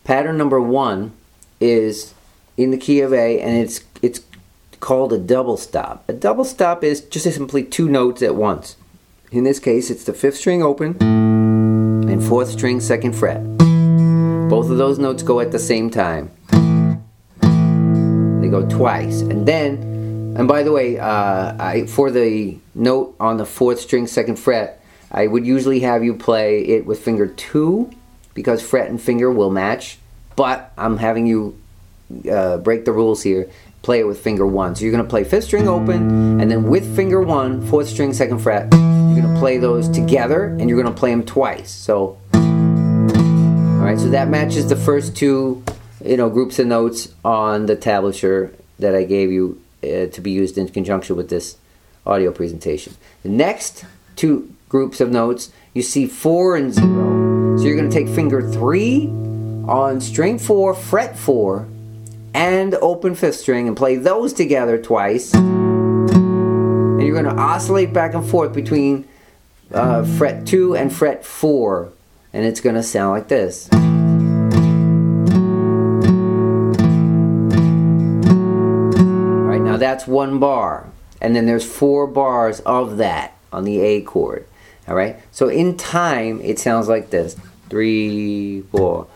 Pattern number 1 is in the key of A, and it's called a double stop. A double stop is just simply 2 notes at once. In this case, it's the 5th string open and 4th string 2nd fret. Both of those notes go at the same time. They go twice. And by the way, for the note on the 4th string 2nd fret, I would usually have you play it with finger 2 because fret and finger will match, but I'm having you break the rules here. Play it with finger 1. So you're going to play 5th string open, and then with finger 1, 4th string 2nd fret, you're going to play those together, and you're going to play them twice. So, alright, so that matches the first 2 groups of notes on the tablature that I gave you to be used in conjunction with this audio presentation. The next 2 groups of notes, you see 4 and 0. So you're going to take finger 3 on string 4, fret 4, and open 5th string and play those together twice. And you're going to oscillate back and forth between fret 2 and fret 4. And it's going to sound like this. Alright, now that's 1 bar. And then there's 4 bars of that on the A chord. Alright, so in time it sounds like this. 3, 4.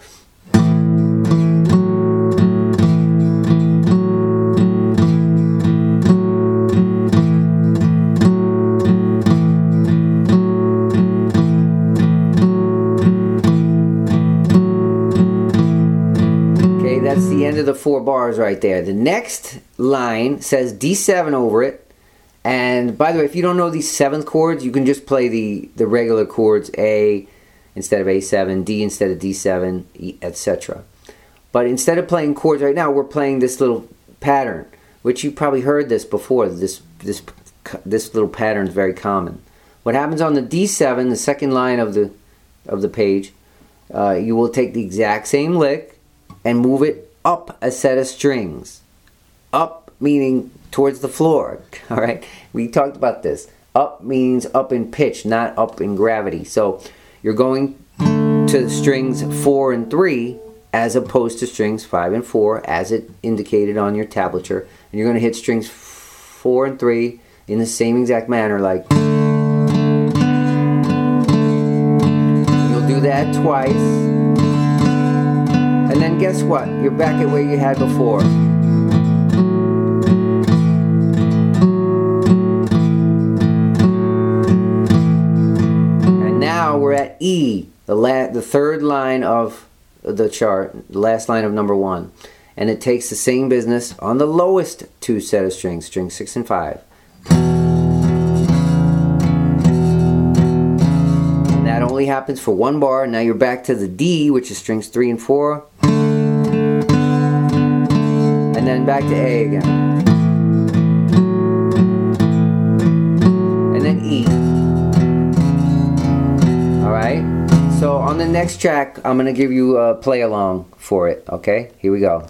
That's the end of the 4 bars right there. The next line says D7 over it. And by the way, if you don't know these 7th chords, you can just play the regular chords, A instead of A7, D instead of D7, E, etc. But instead of playing chords right now, we're playing this little pattern, which you probably heard this before. This little pattern is very common. What happens on the D7, the 2nd line of the page, you will take the exact same lick and move it up a set of strings. Up meaning towards the floor. Alright? We talked about this. Up means up in pitch, not up in gravity. So you're going to strings 4 and 3 as opposed to strings 5 and 4 as it indicated on your tablature. And you're going to hit strings 4 and 3 in the same exact manner, like you'll do that twice. And then guess what? You're back at where you had before. And now we're at E, the 3rd line of the chart, the last line of number 1. And it takes the same business on the lowest 2 set of strings, strings 6 and 5. And that only happens for 1 bar. Now you're back to the D, which is strings 3 and 4. And then back to A again. And then E. Alright? So on the next track, I'm going to give you a play along for it. Okay? Here we go.